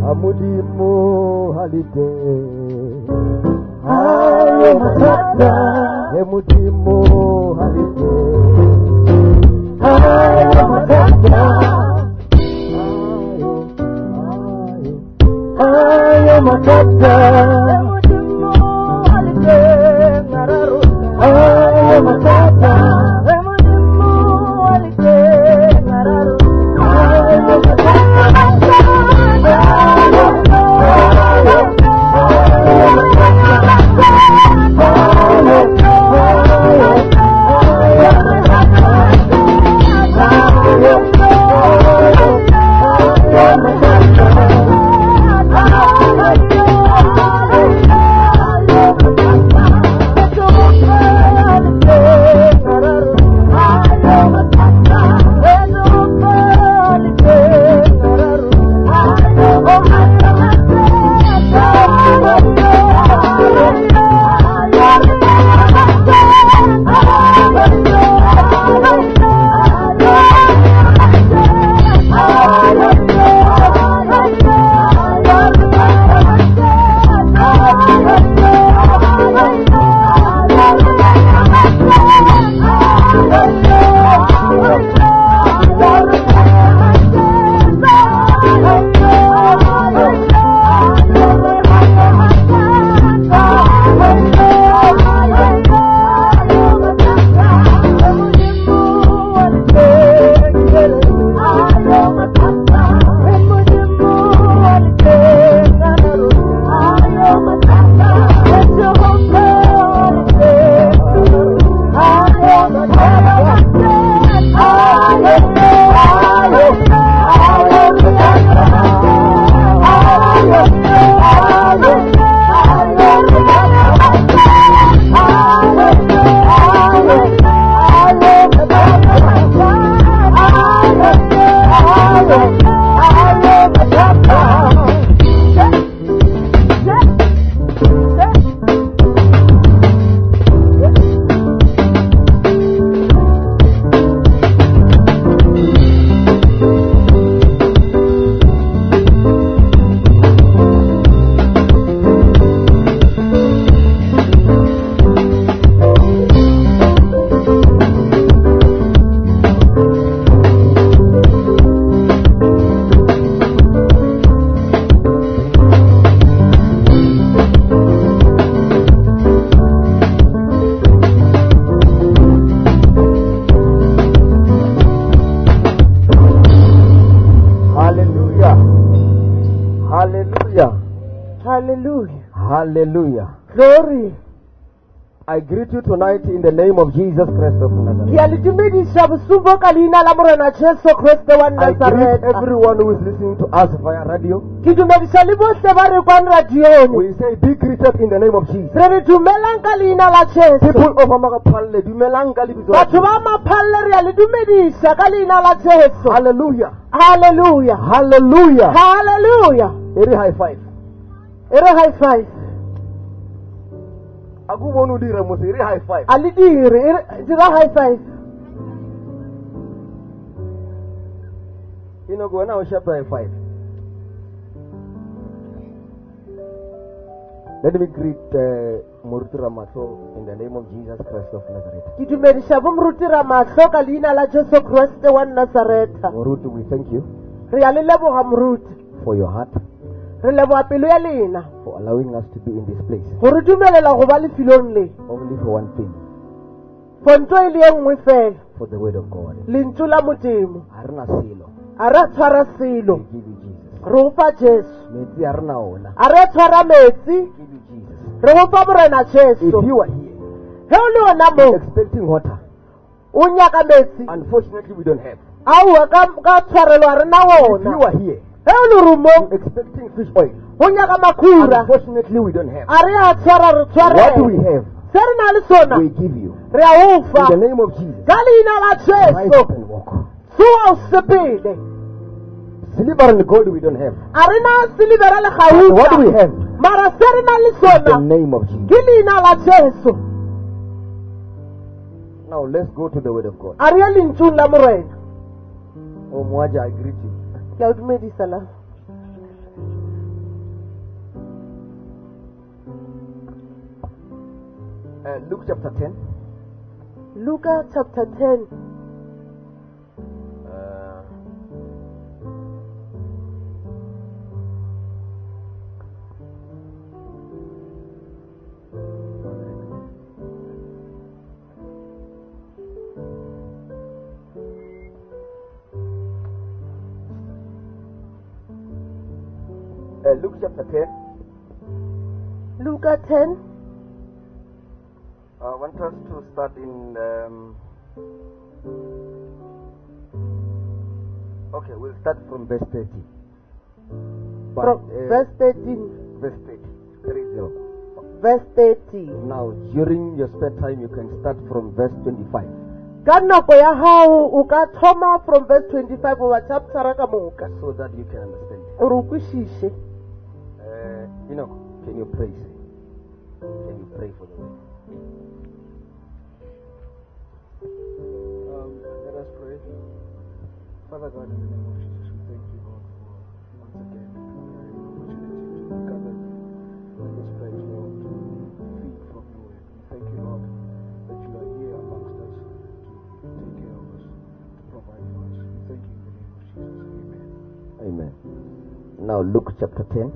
Amudimo halite. Ayo matata. Amudimo halite. Ayo matata. Ayo matata. Amudimo halite. Ngararu. Ayo matata. Amudimo halite. Ngararu. Ayo Hallelujah. Glory. I greet you tonight in the name of Jesus Christ of Nazareth. I greet everyone who is listening to us via radio. We say be greeted in the name of Jesus. People of Amagapalle, hallelujah. Hallelujah. Hallelujah. Hallelujah. Very high five. Very high five. Agubonu dire mo say high five. Ali dire high five. You know go now chapter high five. Let me greet Muruti Ramaso in the name of Jesus Christ of Nazareth. Kidumerisha Muruti Ramaso kalina la Jesu Kristo wa Nazareth. Muruti, we thank you for your heart, for allowing us to be in this place. Only for one thing. For the word of God. We give you Jesus. If you are here expecting water, unfortunately we don't have. If you are here expecting fish oil, unfortunately we don't have. What do we have? We give you. In the name of Jesus. Rise up and walk. Silver and gold we don't have. What do we have? In the name of Jesus. Now let's go to the word of God. Oh Mwaja, I greet you. Luke chapter 10. Luka chapter 10. Luke chapter 10. Luka 10. I want us to start in. Okay, we'll start from verse 30. From verse 13. Verse 30. 30. Verse 30. Now, during your spare time, you can start from verse 25. Ka nako ya hao o ka thoma from verse 25 over chapter ka moka So that you can understand. gore o kwishishe. Can you pray? Can you pray for the way? Let us pray. Father God, in the name of Jesus, we thank you, Lord, for once again the opportunity to gather in this place, Lord, to feed from your word. We thank you, Lord, that you are here amongst us to take care of us, to provide for us. We thank you in the name of Jesus. Amen. Amen. Now, Luke chapter 10,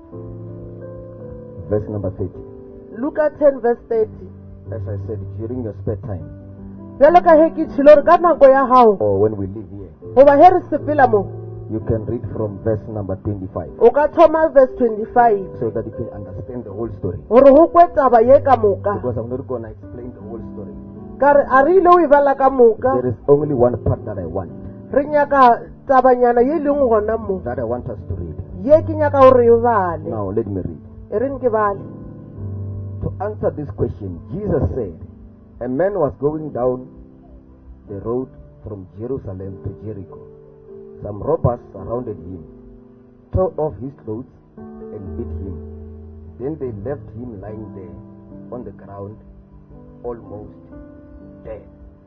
verse number 30. Luka 10 verse 30. As I said, during your spare time, Bjalo ka he ke tshilo re ka nako ya hao or when we leave here, goba he re sepela mo you can read from verse number 25 o ka thoma verse 25 so that you can understand the whole story. gore go kwe taba ye ka moka Because I'm not going to explain the whole story. ka re a re ile o e bala ka moka There is only one part that I want, re nyaka tabanyana ye leng gona mo that I want us to read. ye ke nyaka gore e bale Now, let me read. e reng ke bale. To answer this question, Jesus said, a man was going down the road from Jerusalem to Jericho. Some robbers surrounded him, tore off his clothes, and beat him. Then they left him lying there on the ground, almost dead.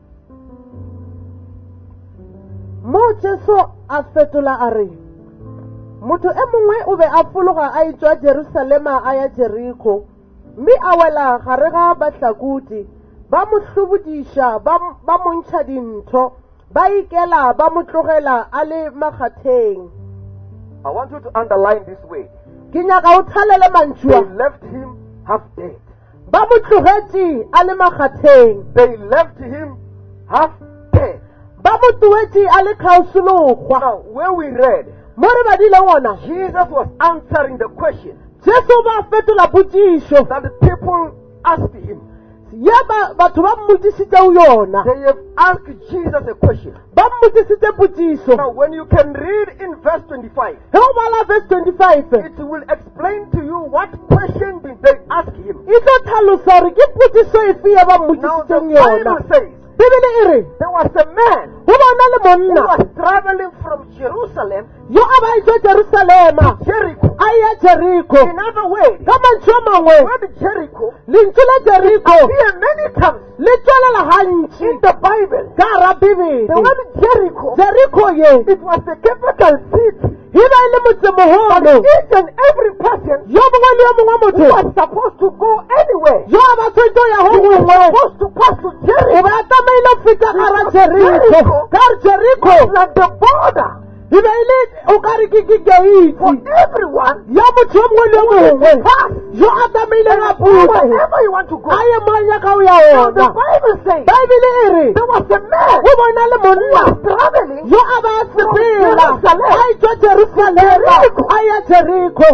Mo Jesu a fetola a re motho e mongwe o be a fologa a etswa Jerusalema a ya Jericho mme a wela gare ga bahlakodi ba mo hlobodiša ba mo ntšha dintho ba ikela ba mo tlogela a le makgatheng. I want you to underline this word. Ke nyaka o thalele mantšu They a left him half dead. ba mo tlogetše a le makgatheng They left him half dead. ba mo tuetše a le kgaosologwa. Now, where we read, Mo re badile gona Jesus was answering the question Jesu ba fetola potšišo that the people asked him. ye batho ba mmotsisitšego yona They have asked Jesus a question. ba mmotsisitse potšišo. Now, when you can read in verse 25, Ge o bala verse 25 it will explain to you what question did they ask him. e tlo tlhalosa gore ke potšišo efe ye ba Now, the mmotsisitseng yona. Bible says Bibele e re there was a man go bona le who monna was traveling from Jerusalem yo a ba etswa Jerusalema to Jericho. a ya Jeriko. In other words, Ka mantšu a mangwe word Jericho lentšu la Jeriko appear many times le tswelela gantši in the Bible. ka gara Bibele. The word Jericho, Jeriko ye it was the capital city. e ba e le motsemogolo Each and every person yo mongwe le yo mongwe who motho was supposed to go anywhere, yo a ba tshwantse o ya go he was gongwe supposed to pass to o Jericho. ba tamaile go feta gara Jeriko ka re Jeriko It was at the border e be e le o ka re ke for keiti everyone ya motho yo mongwe le yo mongwe yo a tamaileng a pule wherever you want to go. a ye mo a nyaka o ya Now the ona. Bible says Baebele e re there was a man go bona le who monna was traveling yo a ba sepela Jerusalem. a etswa Jerusalema a ya Jeriko.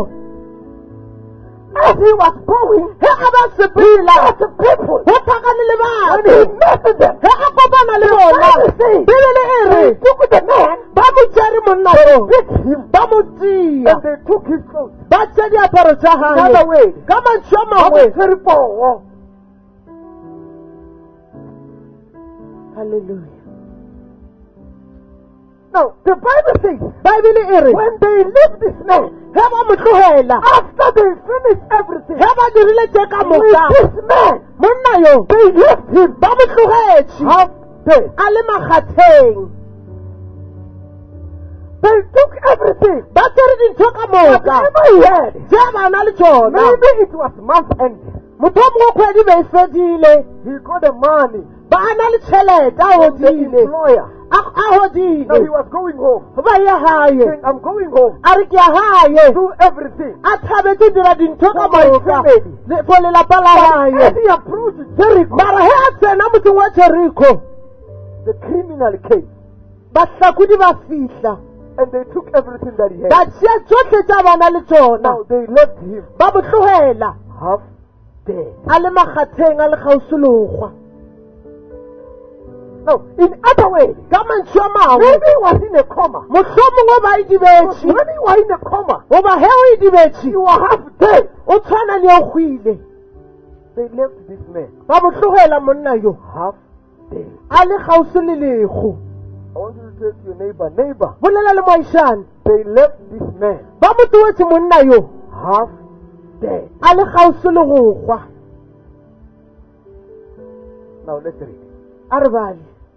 as he was going. Ge a ba sepela As the people, go tlhakane le when batho he met them, ge a kopana le bona Bible says Bibele e re they took the man, ba mo tsere monna yo beat him, ba mo tsia and they took his clothes. ba tse diaparo tša Another gage way, ka mantšu a of mangwe. the very poor. Hallelujah. Now, the Bible says, Baebele e re when they left this man, ge ba mo tlogela after they finished everything, ge ba dirile tše ka with moka this man, monna yo they left him ba mo tlogetše half dead. a le makgatheng. They took everything. Ba tsere dintho ka moka Whatever he had, tše ba na le tšona maybe it was month end. motho o mongwe kgwedi be e fedile he got the money ba a na le tšhelete a from the godile employer. a Now he godile was going home, ba ye gae saying, I'm going home, a re ke ya gae do everything. a thabetse dira dintho ka For my moka family. for lelapa la But as gae he approached Jericho, mara ge a tsena motseng wa jeriko the criminal came bahlakodi ba fihla and they took everything that he had. ba tšea tsotlhe tša bana le tsona Now they left him ba botlogela half dead. a le makgatheng a le kgausologwa Now, in other ways, ka mantšu a mangwe maybe he was in a coma. mohlomongwe ba e dibetše When you are in a coma, goba ge o e dibetše you are half dead. o tshwana le o hwile They left this man ba botlogela monna yo half dead. a le kgauso le lego I want you to say to your neighbor, neighbor, bolela le moašane they left this man ba mo tuwetse monna yo half dead. a le kgauso le go gwa Now let's read. a re bale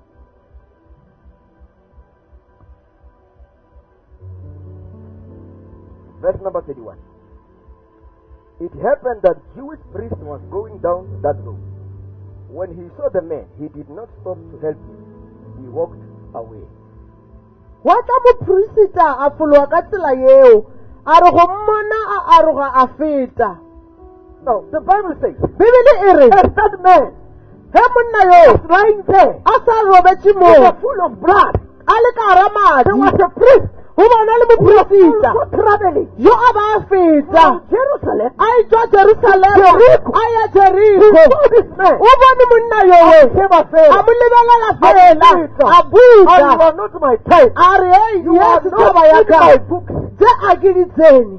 Verse number 31. It happened that Jewish priest was going down that road. When he saw the man, he did not stop to help him. He walked away. wa tla moporesita a fologa ka tsela yeo a re go mmona a aroga a feta Now, the Bible says, bibele e re as that man ge monna yo was lying there, a sa robetse he mo was full of blood. a le ka gara There was madi a priest go bona le moporesita also traveling yo a ba a feta from Jerusalem. a e tswa jerusalema Jericho. a ya He jeriko saw this man. o bone monna yoe Never a failed. mo lebelela fela a And you busa are not my type. a re ei You are yesu not taba ya in ka my books. tse a ke di tsene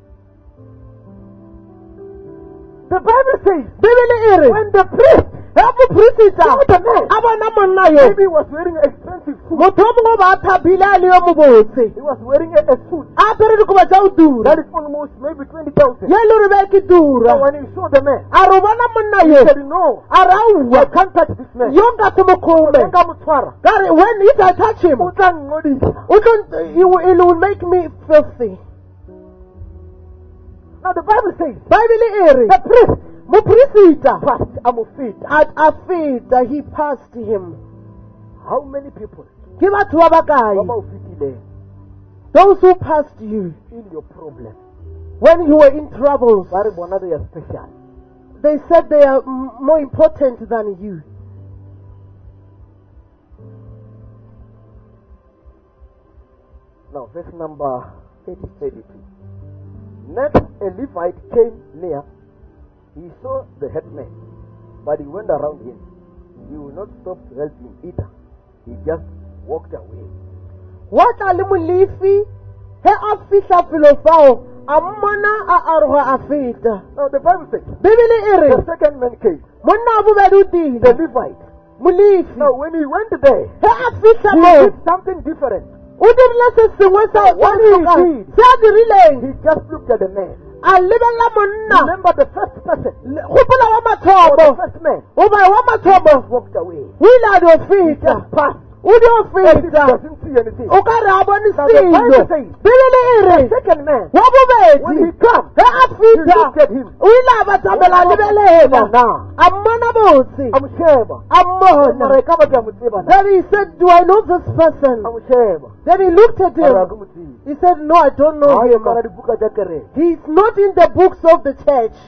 The Bible says, bibele e re when the priest ge moporesita saw the man, a bona monna yo maybe he was wearing expensive suit. motho o mongwe ba a thapile a le yo mobotse He was wearing a suit a apere dikobo tsa go dura that is almost maybe 20,000. ye le re be ke So dura when he saw the man, a re o bona monna he yo said, no, a re I aowa can't touch this man. yo nka se mokgome Nka mo tshwara. ka re when if I touch him O tla ngodisa. it will make me filthy Now the Bible says, bibele e re the priest moporesita passed Amofita. a feta he passed him How many people ke batho ba bakae ba o fitileng those who passed you in your problem? when you were in troubles Ba re bona they are special. they said they are more important than you Now verse number 32. Next a Levite came near. He saw the headman, but he went around him. He would not stop to help him either. He just walked away. wa tla le molefi ge a fihla felo fao a mmona a aroga a feta Now the Bible says, bibele e re the second man came, monna wa bobedi o the tile Levite. molefi Now when he went there, ge a fihla he mo did something different. o dirile se sengwe se What he did, se a dirileng he just looked at the man. a lebelela monna Remember the first person, gopola wa or the mathomo first man, o ba wa mathomo walked away. o ile a dio He feta just passed. o dio And he feta doesn't see anything. o ka re a bone Now the Bible selo says, bibele e re the second man, wa when bobedi he comes, ge a he feta looked at him. o ile a batamela a lebelela Now, a mmona botse I'm Sheba. a mmona then he said do I know this person I'm Sheba. then he looked at him he said no I don't know him he's not in the books of the church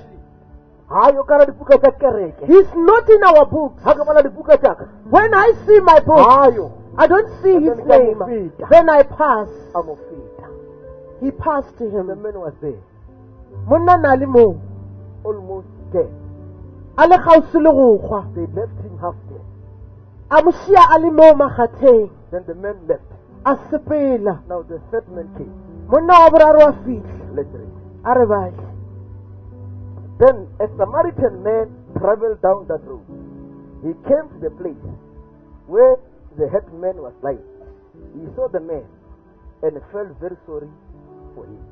he's not in our books when I see my book I don't see his name then I pass he passed to The him man was there, monna na le mo almost dead. a le gausi le go gwa They left him half dead. a mo šia a le mo makgatheng Then the man left. a sepela Now the third man came. monna wa boraro wa fitlha Let's read. a re bale Then a Samaritan man traveled down that road. He came to the place where the headman was lying. He saw the man and felt very sorry for him.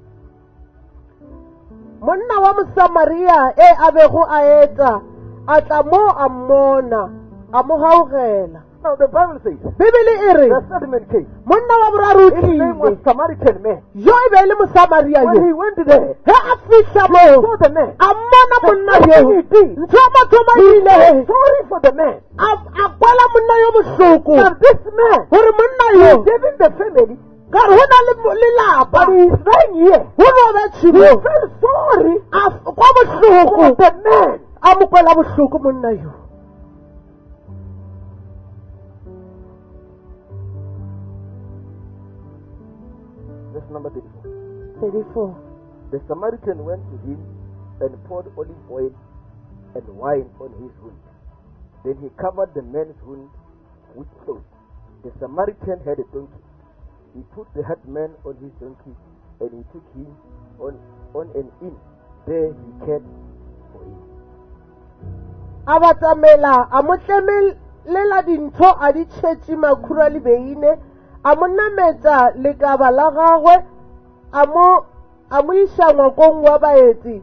monna wa mosamaria e a bego a eta a tla mo a mmona a mo gaogela Now the Bible says, bibele e re the third man came. monna wa boraro o His name was tlile Samaritan man. yo e be e le mosamaria When he yo went there, ge a fitlha he moo saw the man. a mmona monna What yo he did, ntho ya mathomo he ile felt sorry for the man. a kwala monna yo bohloko Now this man, gore monna he yo gave him the family, ka re go na le lelapa but he is lying here. go robe He tshimo felt sorry kwa bohloko for the man. a mo kwela bohloko monna yo Verse number 34. 34 The Samaritan went to him and poured olive oil and wine on his wound. Then he covered the man's wound with clothes. The Samaritan had a donkey. He put the head man on his donkey and he took him on an inn. There he cared for him. a batamela a mo tlemelela dintho a di tšhetše makhura le beine a mo nametša lekaba la gagwe a mo iša ngwakong wa baetsi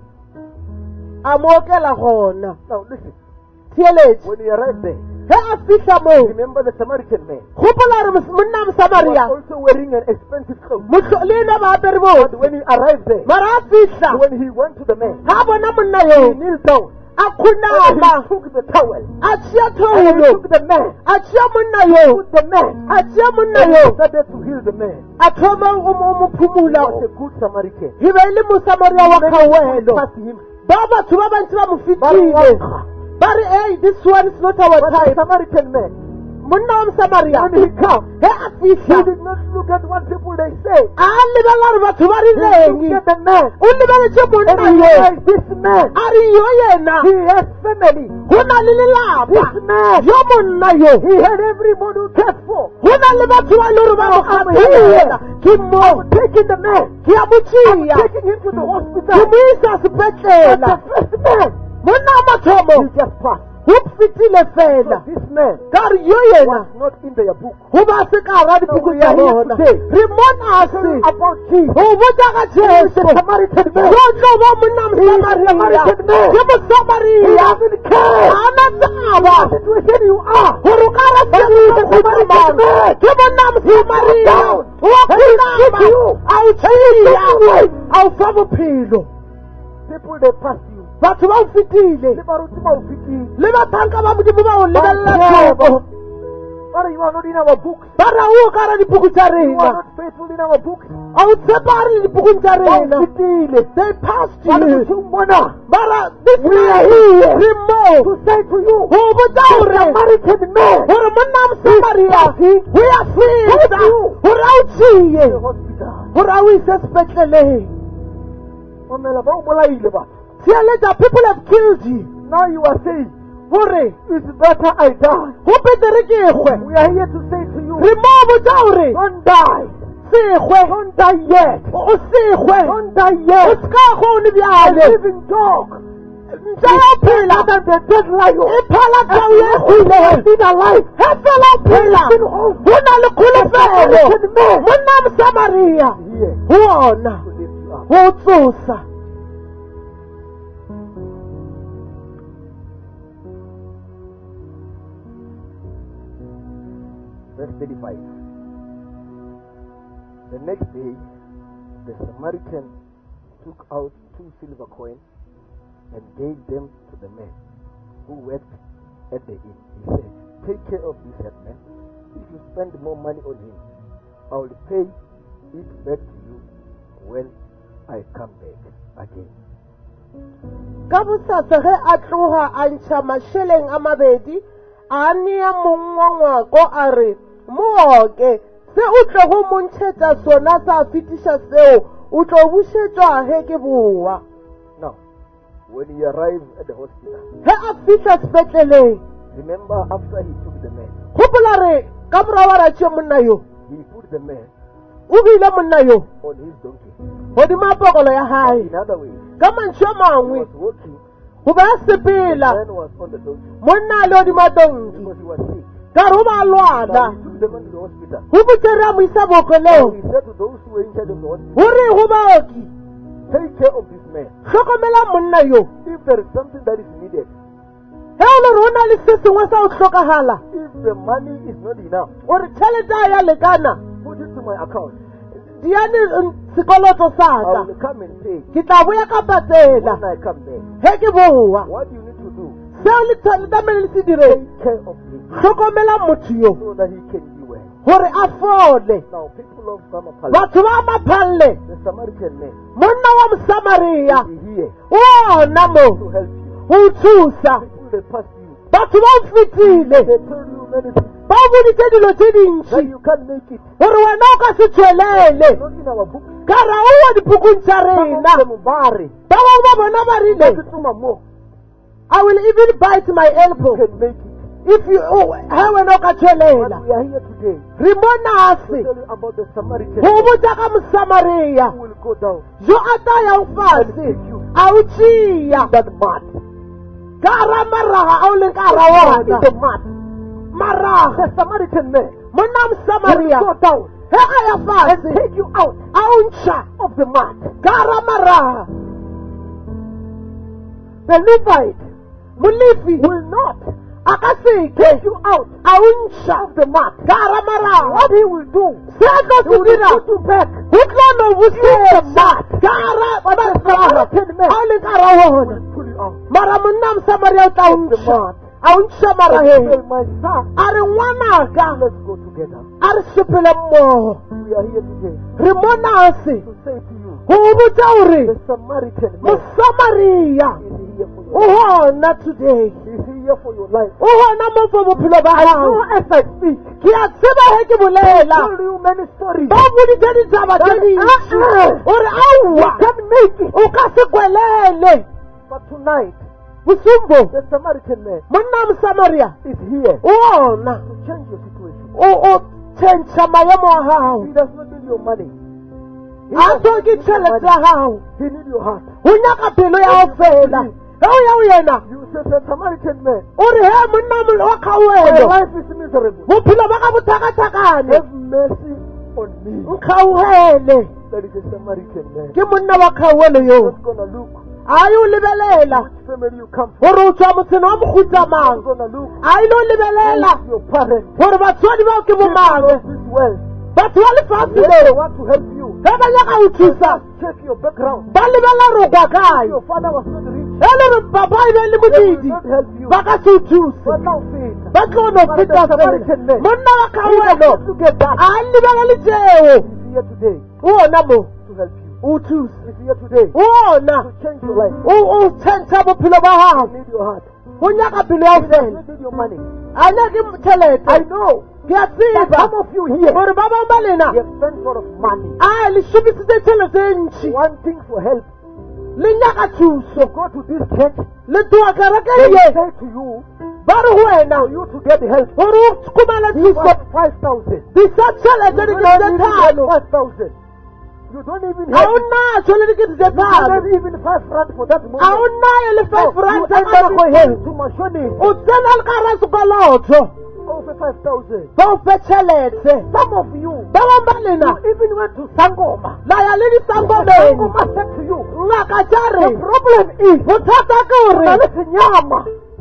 a mo okela gona Now listen, theeletše when he arrived there, ge a fihla moo remember the Samaritan man gopola re monna was mosamaria also wearing an expensive clothes. le ene ba apere But botse when he arrived there, mara a fihla when he went to the man, ga a bona monna he yo kneeled down a and khunama he took the towel a tšea and he tholo took the man, a tšea monna yo put the man, a tšea monna and yo he started to heal the man. a thoma o mo He phumula was a good Samaritan. e be e le mosamaria wa kgawelo Past him, ba batho ba bantsi ba mo but fetile ba re hey this one is not our the time Samaritan man, monna wa mosamaria when he came, ge a he fihla did not look at what people they say. a lebelela re batho ba He rileng looked at the man o lebeletse and monna he yo realized this man, a re yo yena he has family. go na le lelapa This man, yo monna yo he had everybody to care for. go na le batho ba e le gore ba mo kgathalela ke mo Taking the man, ke a mo tšea taking him to the ke hospital. mo isa But sepetlela the first man, monna wa mathomo he just passed. go fetile So fela this man ka re yo yena was not in their book. go ba se ka ra dipuku tsa bona re mona se About Jesus. go botsa ka jesu Samaritan man. yo tlo ba monna mosamaria Samaritan man. ke mosamaria He doesn't care a na tsaba what situation you are. gore o ka ra But he is a Samaritan man. ke monna mosamaria wa kunama a o tšhia a o fa bophelo People they pass you. batho ba o fetile Le baruti ba o fetile. le bathanka ba modimo ba o lebelela But thoko But you are not in our books. ba ra o ka ra dipuku tsa You are rena not faithful in our books. a o tshepa a re le dipukung tsa Ba o rena fetile. they passed Ba re you motho o mmona. ba ra this We are man here re mo To say to you, go botsa the gore Samaritan man gore monna wa mosamaria o ya feta gore a o in tšie the hospital. gore a o ise sepetleleng Mamela ba o bolaile ba. theeletša people have killed you Now you are saying, gore it's better I die. go petere ke ekgwe We are here to say to you, re mo botsa gore don't die. sekgwe Don't die yet. o sekgwe Don't die o yet. seka go o le A bjale living dog. ntse ya o phela Better than the dead lion. e phala tau ye kgwileng Been alive. ge fela o phela go na le kgolofelo monna wa mosamaria Here go ona to lift you up. go o tsosa Verse 35. The next day, the Samaritan took out 2 silver coins and gave them to the man who worked at the inn. He said, take care of this head man. If you spend more money on him, I will pay it back to you when I come back again. ka bosasa ge a tloga a ntšha mašeleng a mabedi a nea mong wa ngwako a re mooke se o tlo go montšhetša sona sa fetiša seo o tlo bušetšwa ge ke boa Now, when he arrived at the hospital, ge a fihla sepetleleng remember after he took the man, gopola re ka morago ra tšee monna yo he put the man o beile monna yo on his donkey. godimo a pokolo ya gae In other words, ka mantšho a he mangwe was walking, go be a the sepela man was on the donkey monna a le godimo a donki because he was sick. ka re o ba Now lwala he took the man to the hospital. go botere a mo isa Now bookelong he said to those who were in charge of the hospital, go re go baoki take care of this man. tlhokomela monna yo If there is something that is needed, he o le re o na le se sengwe sa o hlokahala if the money is not enough, gore tšhelete a ya lekana put it to my account. diane sekoloto sa I ka will come and pay. ke tla boya ka patela When I come back, he ke boa what do you need to do? seo le tlamehile le se direng Take care of him hlokomela motho yo so that he can be well. gore a fole Now, people of Samapala, batho ba maphalle the Samaritan man monna wa mosamariya is here o ona mo to help you. go o thusa People that pass you, batho ba o fetile they tell you many things ba o boditse dilo tse that dintši you can't make it. gore wena o ka se tswelele Not in our books. ka ra o wa dipukung tša Some rena of them bari. ba bangwe ba bona ba rile Take it to my mouth. I will even bite my elbow You can make it. if you he wena o ka But tswelela we are here today re mo to nase tell you about the Samaritan go man botsa ka mosamariya who will go down yo a tayang and fase pick you a o tšea that mud. ka ra maraga a o leng ka ra It's wona the mud. maraga The Samaritan man monna will mosamariya go down he a ya and fase take you out a o ntšha of the mud. ka ra maraga The Levite molefi will not a ka seke take you out a o ntšha of the mud. ka ra maraga What he will do, se a tlo he se will dira put you back. go tlo no busetsa ka ra But the maraga Samaritan man a o leng ka ra wona will pull you out mara monna mosamariya o tla o of the ntšha mud. a o ntšha And marageng tell my son, a re ngwanaka let's go together. a re sepele mmogo We are here today re mo nase to say to you, go o botsa gore the Samaritan man mosamariya is here for o your life. gona today He's here for your life. o gona mo for bophelo ba I gago know as I speak, ke a tseba ge ke I bolela told you many stories. ba boditse ditaba tse dintši gore You aowa can't make it. o ka se kwelele But tonight, bosumbo the Samaritan man monna mosamariya is here o ona to change your situation. o tšhentšha maemo a gago He does not need your money. He a does not tlhoke need your tšhelete money. ya gago He needs your heart. o nyaka pelo ya go fela ge o ya o yena You say, the Samaritan man, o re he monna wa my kgaoelo life is miserable. bophelo ba ka bothakathakane Have mercy on me. nkgaogele That is a Samaritan man. ke monna wa kgaoelo yo Not gonna look a ye o lebelela which family you come from. gore o tswa motseng wa mogutsamang Not gonna look a ile o lebelela who is your parents. gore batswadi bao ke People bomang of this wealth. batho ba lefatshe They le want to help you. ge ba nyaka go thusa Check your background. ba lebelela re o kwa kae Your father was not rich. e le re papa e be le They will modidi not help you. ba ka se o thuse But now faith. ba tlo no But feta the fela Samaritan man, monna wa he kgaoelo does not get that. a lebelele tšeo He's here today o ona mo to help you. o thuse He's here today o ona to change your life. o tšhentšha bophelo ba gago You need your heart. go nyaka pelo ya He go does fela not need your money. a nyake tšhelete I know ke a that tseba some of you here, gore ba bangwe ba lena you have spent a lot of money a le šomisitse tšhelete e ntšhi wanting for help. le nyaka thuso Go to this church. le toa kerekeng They ye say to you, ba re go wena for you to get help, gore o khumala give thuso us 5,000. disa tšhelete You dikete don't tše even thano have 5,000. You don't even ga have o naso le dikete tše you don't thano have even 5 rand for that moment. ga o naye le No, 5 you ranta end ka up nako going ye to Mashoni o tsena le ka ra sekoloto over 5,000. ba o fe tšhelete Some of you, ba bangwe ba lena you even went to Sangoma. la ya le disangomeng Sangoma said to you, ngaka tša the re problem is, bothata ke na gore le senyama.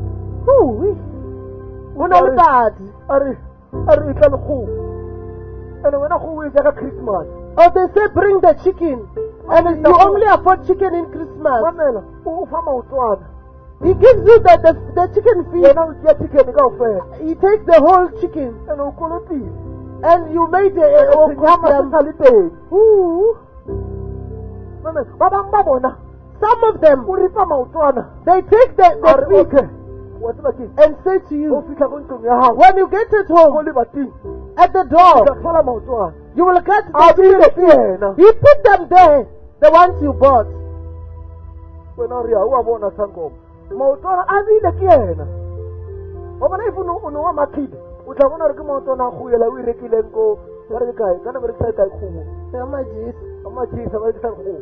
go na le padi Are itla le kgomo. And when a kgomo is like Christmas, or they say bring the chicken and you only afford chicken in Christmas mamela, o fa maotwana. he gives you the chicken feed Yena o tšea chicken kaofela. he takes the whole chicken And o kolotile. and you made Senyama se sa le teng. Ooh. Mamela, ba bang ba bona, Some of them o ripa maotwana. they take the Are feed okay. Wa tseba keng? and say to O you fihla ko ntlong ya hao. when you get it Ko home lebating. at the O door tla thola maotwana. you will get A the bile ke chicken yena. he put them there the ones you bought Wena o re a o a bona Sangoma. Maotwana a bile ke yena. Wa bona if o no wa makile, o tla bona re ke maotwana a kgoela o e rekileng ko ya re kae? Kana ba re kae kgomo. Amajisa ba rekisa kgomo.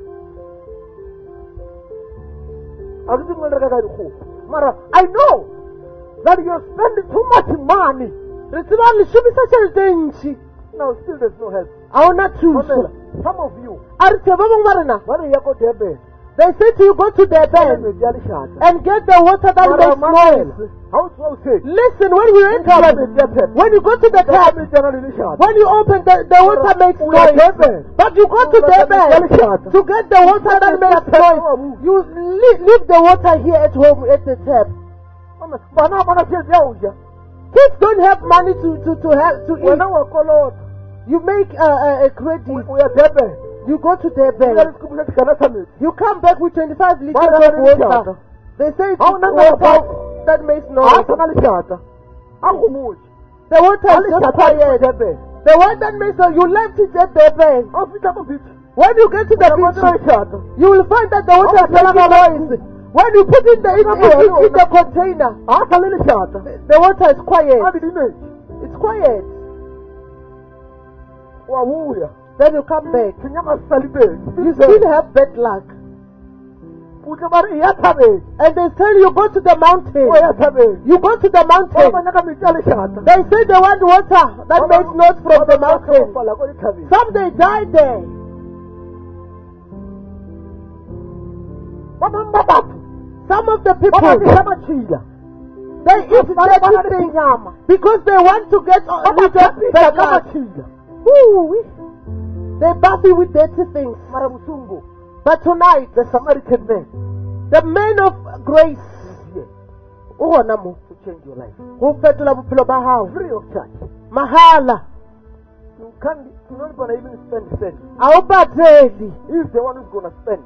A ke tsengwe re ka dikgomo. Mara I know that you are spending too much money. re tseba le šomisa tšhelete e ntšhi Now still there's no help. a ona thuso Mamela, some of you, a re tse ba bangwe ba rena ba re ya ko Durban. They say to you, go to their bed and get the water that makes noise. Listen, when you enter, when you go to the tap, when you open, the water makes noise. But you go to their bed to get the water that makes noise. You leave the water here at home at the tap. Kids don't have money to eat. You make a credit. You go to their bed. You come back with 25 liters of water. They say it's water that makes noise. The water is just quiet. The one that makes noise, you left it at their bed. When you get to the beach, you will find that the water is making noise. When you put in the container, the water is quiet. It's quiet. Then you come back. You still have bad luck. And they tell you go to the mountain. You go to the mountain. They say they want water that makes noise from the mountain. Some they die there. Some of the people, they eat dirty things because they want to get bad luck. They bath you with dirty things. But tonight, the Samaritan man, the man of grace, to change your life, free of charge, mahala. You're not going to even spend cents. He's the one who's going to spend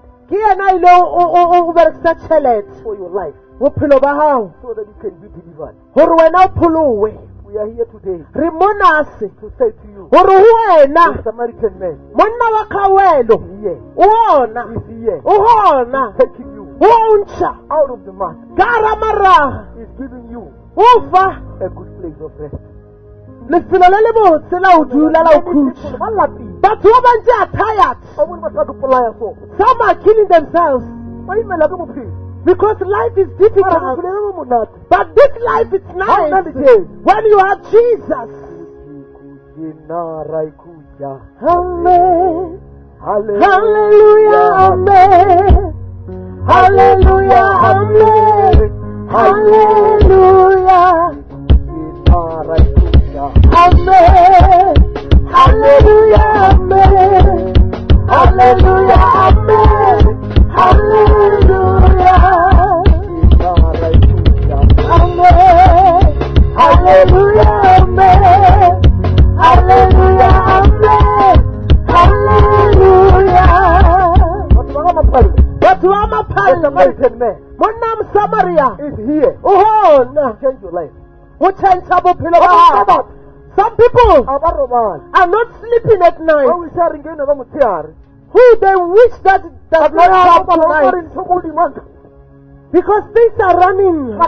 for your life, so that you can be delivered. We are here today to say to you, the Samaritan man is here. He's taking you out of the mud. He's giving you a good place of rest. But some are killing themselves because life is difficult. But this life is nice when you have Jesus. Amen. Hallelujah. Amen. Hallelujah. Amen. Hallelujah. Amen. Hallelujah. Amen. Hallelujah. Amen. Hallelujah. Amen. Hallelujah. Amen. Hallelujah. Amen. Hallelujah. But you are my Samaritan man. Samaria is here. Oh, no. Change your life. Some people are not sleeping at night. Who they wish that does not come tonight. Because things are running.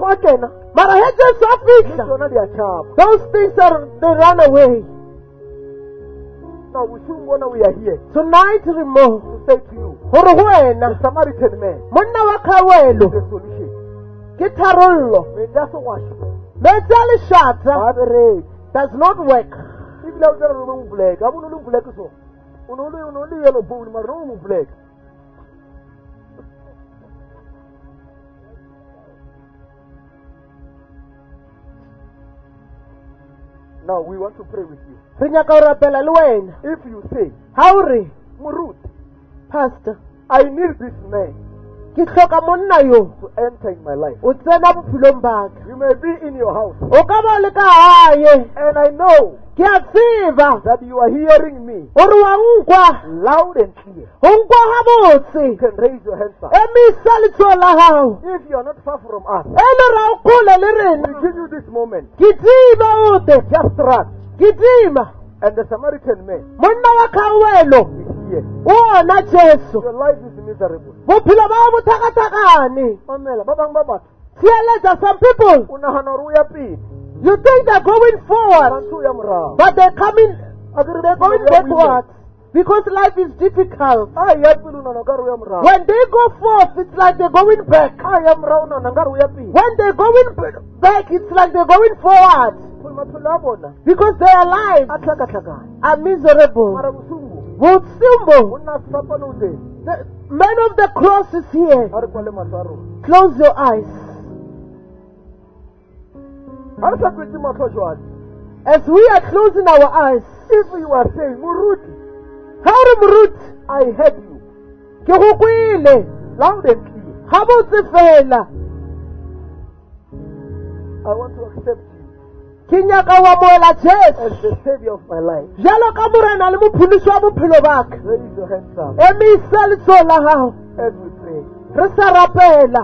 Those things they run away. Now we are here tonight to say to you, the Samaritan man is the solution. Does not work. Now we want to pray with you. If you say, Murut, Pastor, I need this man to enter in my life. You may be in your house, and I know that you are hearing me loud and clear. You can raise your hands up. If you are not far from us, we give you this moment. Just run. And the Samaritan man is here. Your life is miserable. Some people, you think they're going forward, but they're going backwards. Because life is difficult. When they go forth, it's like they're going back. When they're going back, it's like they're going forward. Because their lives are miserable. The man of the cross is here. A re kwale mahlo a rona. Close your eyes. Ha re sa kwetse mahlo jwale. As we are closing our eyes, If you are saying, Muruti, how Murut, I heard you, ke go kwele, loud and clear. ha botse fela, I want to accept you ke nyaka wa moela as Jesu. the Savior of my life. Jalo ka morena le mophološi wa bophelo baka. Raise your hands up Emisa letsoho la gago, as we pray. re sa rapela.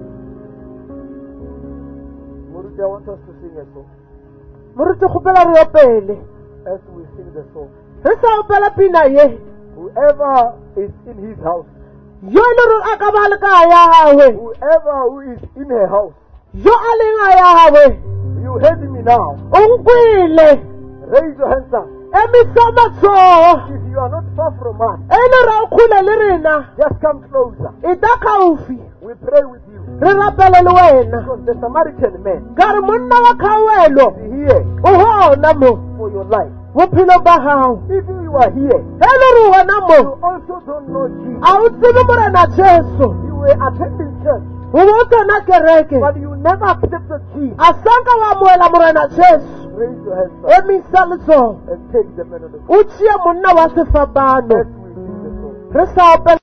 Muruti, I want us to sing a song. Moruti kgopela re opele. As we sing the song, Re sa opela pina ye. whoever is in his house, Yo e le gore a ka ba le ka ya gagwe, whoever who is in her house, yo a leng a ya gagwe, you heard me now. o nkwele. Raise your hands up. Emisa matsoho, If you are not far from us, e le re o kgole le rena, just come closer. e ta gaufi, We pray with you. re rapele le wena. Because the Samaritan man Ka re monna wa kgaoelo, is here o gona mo, for your life. bophelo ba gago. If you are here, Ge le re gona you mo, also don't know Jesus. a o tsebe morena Jesu, You were attending church, o bo o tsena kereke, but you never accepted Jesus. a sanka wa moela morena Jesu. Raise your hands up Emisa letsoho, and take the man of the o tšea monna wa sefapano, As we sing the song. re sa opela